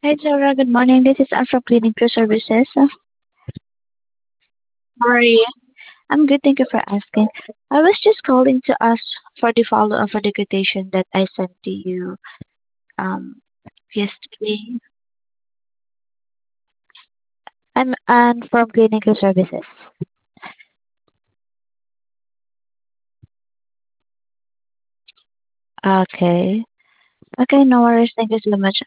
Hi, Zara. Good morning. This is Anne from Clinical Services. How are you? I'm good. Thank you for asking. I was just calling to ask for the follow-up for the quotation that I sent to you yesterday. I'm Anne from Clinical Services. Okay. Okay, no worries. Thank you so much.